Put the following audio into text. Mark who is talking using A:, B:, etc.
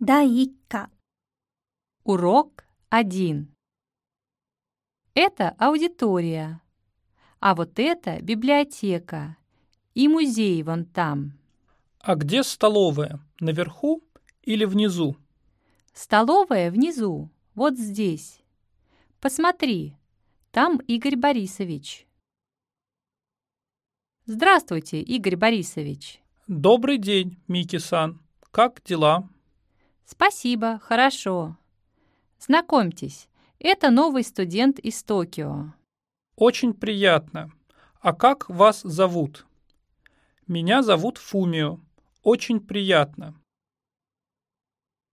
A: 第1課
B: Урок 1. Это аудитория, а вот это библиотека и музей вон там.
C: А где столовая? Наверху или внизу?
B: Столовая внизу, вот здесь. Посмотри, там Игорь Борисович. Здравствуйте, Игорь Борисович.
C: Добрый день, Мики-сан. Как дела?
B: Спасибо, хорошо. Знакомьтесь, это новый студент из Токио.
C: Очень приятно. А как вас зовут? Меня зовут Фумио. Очень приятно.